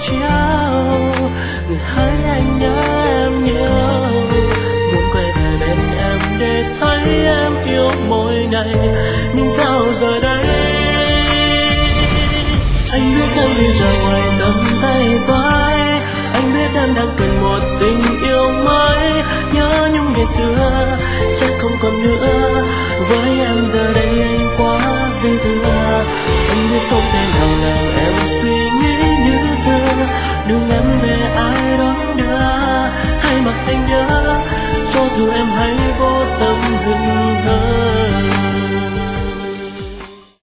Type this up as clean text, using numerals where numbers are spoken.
chiều, người hỡi anh nhớ em nhiều, muốn quay về bên em để thấy em yêu mỗi ngày, nhưng sao giờ đây anh biết em bây giờ ngoài tầm tay với, anh biết em đang cần một tình yêu mới, nhớ nhung ngày xưa chắc không còn nữa với em giờ đây.